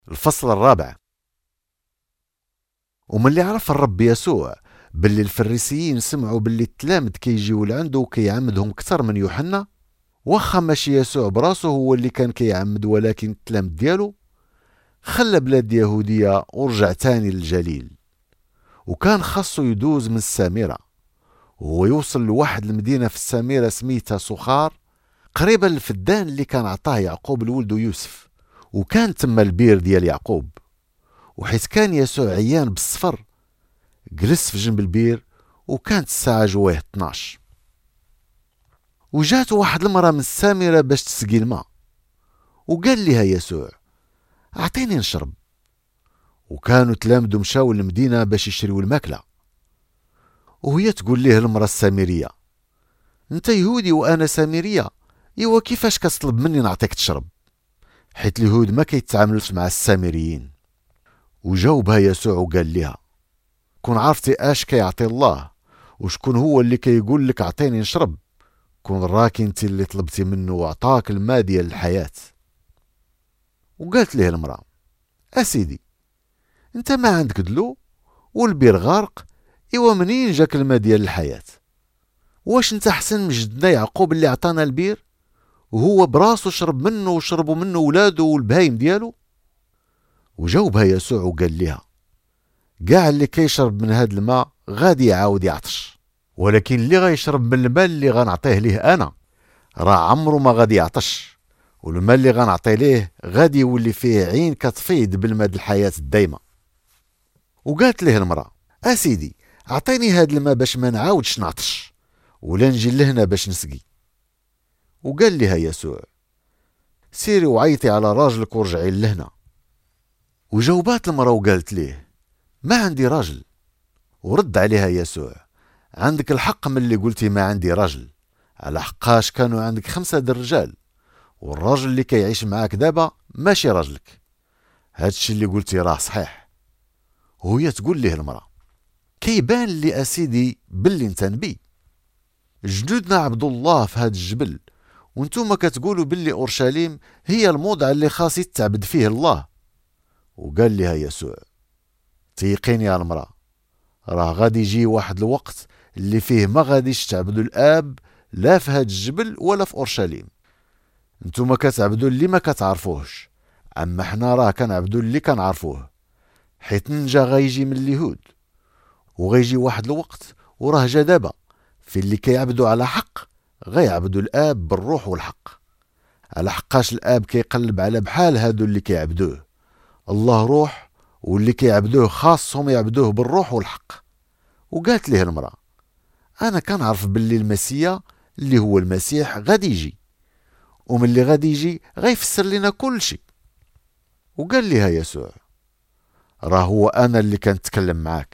الفصل الرابع. وملي عرف الرب يسوع باللي الفريسيين سمعوا باللي التلامذ كيجيو لعنده وكيعمدهم كتر من يوحنا، واخا ماشي يسوع براسو هو اللي كان كيعمد ولكن التلامذ ديالو، خلى بلاد يهودية ورجع تاني للجليل. وكان خاصو يدوز من السامرة، وهو يوصل لواحد المدينة في السامرة سميتها سخار، قريبا للفدان اللي كان عطاه يعقوب لولده يوسف، وكان تما البير ديال يعقوب. وحيث كان يسوع عيان بالصفر جلس في جنب البير، وكانت الساعة جواه 12. وجات واحد المرأة من السامرة باش تسقي الماء، وقال لها يسوع: أعطيني نشرب. وكانوا تلامذو مشاو للمدينة باش يشريوا الماكلة. وهي تقول ليه المرأة السامرية: انت يهودي وانا سامرية، ايوا كيفاش كتطلب مني نعطيك تشرب؟ حيت اليهود ما كيتعاملوش مع السامريين. وجاوبها يسوع وقال لها: كون عرفتي اش كيعطي الله وشكون هو اللي كيقول لك اعطيني نشرب، كون راكي انت اللي طلبتي منه واعطاك الماء ديال الحياة. وقالت ليه المرأة: اسيدي، انت ما عندك دلو والبير غارق، ايوا منين جاك الماء ديال الحياة؟ واش انت حسن من جدنا يعقوب اللي عطانا البير وهو براسو شرب منه وشربوا منه ولادو والبهايم ديالو؟ وجاوبها يسوع وقال لها: كاع اللي كيشرب من هاد الماء غادي يعاود يعطش، ولكن اللي غيشرب من الماء اللي غنعطيه ليه انا راه عمرو ما غادي يعطش، والماء اللي غنعطيه ليه غادي يولي فيه عين كتفيض بالماء د الحياة الدايمة. وقالت ليه المرأة: اسيدي، اعطيني هاد الماء باش ما نعاودش نعطش ولا نجي لهنا باش نسقي. وقال لها يسوع: سيري وعيطي على راجلك ورجعي لهنا. وجاوبات المرأة وقالت ليه: ما عندي راجل. ورد عليها يسوع: عندك الحق من اللي قلتي ما عندي راجل، على حقاش كانوا عندك 5 رجال، والراجل اللي كيعيش معاك دابا ماشي راجلك. هادشي اللي قلتي راه صحيح. وهي تقول ليه المرأة: كيبان لي اسيدي باللي انت نبي. جدودنا عبد الله في هاد الجبل، وانتوما كتقولوا باللي اورشليم هي الموضع اللي خاص يتعبد فيه الله. وقال لها يسوع: تيقيني يا المرأة، راه غادي يجي واحد الوقت اللي فيه ما غاديش تعبدوا الاب لا في هاد الجبل ولا في اورشليم. انتوما كتعبدوا اللي ما كتعرفوهش، اما حنا راه كنعبدوا اللي كنعرفوه، حيت نجا غيجي من اليهود. وغيجي واحد الوقت وراه جا دابا في اللي كيعبدوا على حق غيعبدوا الاب بالروح والحق، على حقاش الاب كيقلب على بحال هادو اللي كيعبدوه. الله روح، واللي كيعبدوه خاصهم يعبدوه بالروح والحق. وقالت له المرأة: انا كنعرف باللي المسيا اللي هو المسيح غادي يجي، ومن اللي غادي يجي غيفسر لنا كل شيء. وقال لها يسوع: راه هو انا اللي كنتكلم معاك.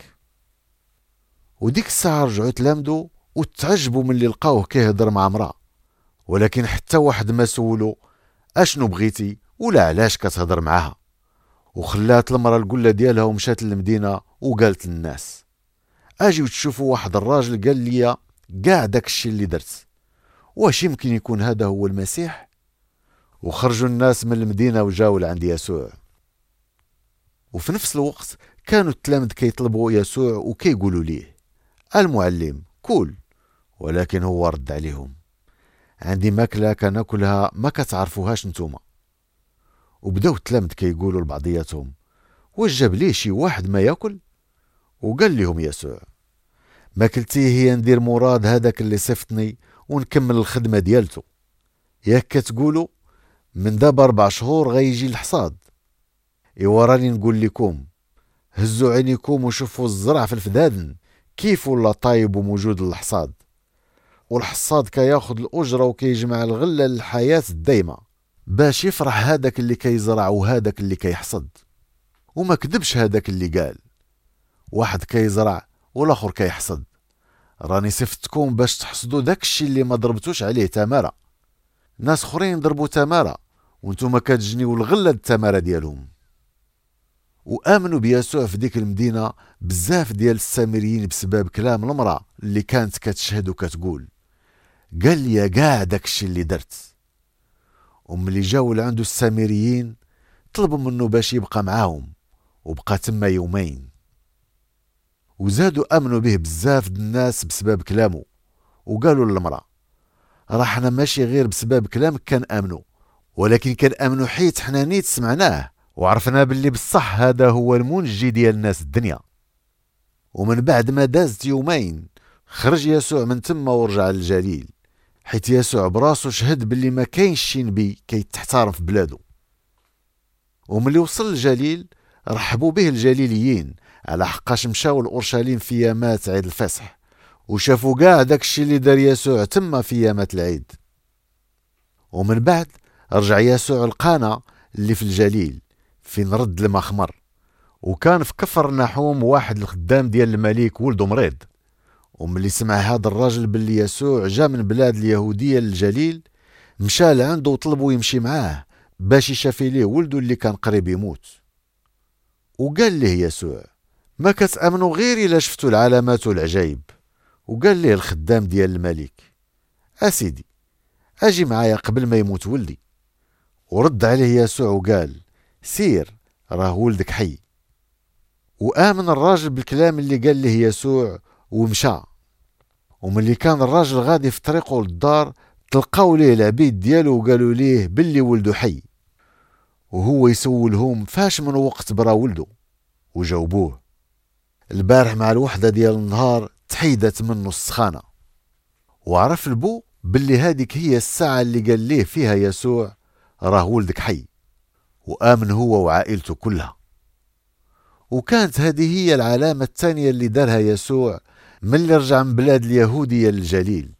وديك الساعة رجعوا تلامذو وتعجبوا من اللي لقاوه كيهضر مع امرأة، ولكن حتى واحد ما سولو اشنو بغيتي ولا علاش كتهضر معاها. وخلات المرأة القلة ديالها ومشات للمدينة وقالت للناس: اجيو تشوفوا واحد الراجل قال لي كاع داك الشيء اللي درت، واش يمكن يكون هذا هو المسيح؟ وخرجوا الناس من المدينة وجاوا لعند يسوع. وفي نفس الوقت كانوا التلامذ كيطلبوا يسوع وكيقولوا ليه: المعلم كول. ولكن هو رد عليهم: عندي ماكلة كناكلها ما كتعرفوهاش نتوما. وبداو التلامذ كيقولوا لبعضياتهم: واش جاب ليه شي واحد ما ياكل؟ وقال لهم يسوع: ماكلتي هي ندير مراد هذاك اللي صفتني ونكمل الخدمة ديالته. ياك كتقولوا من دابا 4 شهور غيجي الحصاد. ايوا راني نقول لكم، هزوا عينيكم وشوفوا الزرع في الفدادن كيف ولا طايب وموجود الحصاد. والحصاد كياخد الأجرة وكيجمع الغلة للحياة الدايمة، باش يفرح هذاك اللي كيزرع وهذاك اللي كيحصد. وما كذبش هذاك اللي قال: واحد كيزرع والاخر كيحصد. راني صفتكم باش تحصدوا داك الشيء اللي ما ضربتوش عليه تمارة. ناس اخرين ضربوا تمارة وانتم كتجنيو الغلة التمارة ديالهم. وآمنوا بيسوع في ديك المدينة بزاف ديال السامريين بسبب كلام المرأة اللي كانت كتشهد وكتقول: قال لي كاع داك الشيء اللي درت. وملي جاو لعندو السامريين وطلبوا منه باش يبقى معاهم، وبقى تما يومين. وزادوا امنوا به بزاف الناس بسبب كلامه، وقالوا للمرأة: راه حنا ماشي غير بسبب كلامك كان امنوا، ولكن كان امنوا حيت حنا نيت سمعناه وعرفنا باللي بصح هذا هو المنجي ديال الناس الدنيا. ومن بعد ما دازت يومين خرج يسوع من تما ورجع للجليل، حيت يسوع براسو شهد باللي ما كاينش شي نبي كيتحترم في بلادو. وملي وصل للجليل رحبوا به الجليليين، على حقاش مشاو لأورشليم في يامات عيد الفصح، وشافوا كاع داكشي اللي دار يسوع تما في يامات العيد. ومن بعد رجع يسوع لقانا اللي في الجليل فين رد الماء خمر. وكان في كفر نحوم واحد الخدام ديال الملك ولده مريض، وملي سمع هذا الراجل باللي يسوع جا من بلاد اليهودية للجليل، مشى لعنده وطلبوا يمشي معاه باش يشافي ليه ولده اللي كان قريب يموت. وقال ليه يسوع: ما كتأمنوا غير إلا شفتوا العلامات والعجائب. وقال ليه الخدام ديال الملك: أسيدي أجي معايا قبل ما يموت ولدي. ورد عليه يسوع وقال: سير، راه ولدك حي. وآمن الراجل بالكلام اللي قال له يسوع ومشى. وملي كان الراجل غادي في طريقه للدار تلقاو ليه العبيد ديالو وقالوا ليه باللي ولده حي، وهو يسولهم فاش من وقت برا ولده. وجاوبوه: البارح مع الوحدة ديال النهار تحيدت منه السخانة. وعرف البو باللي هذيك هي الساعة اللي قال ليه فيها يسوع: راه ولدك حي. وآمن هو وعائلته كلها. وكانت هذه هي العلامة الثانية اللي دارها يسوع من اللي رجع من بلاد اليهودية للجليل.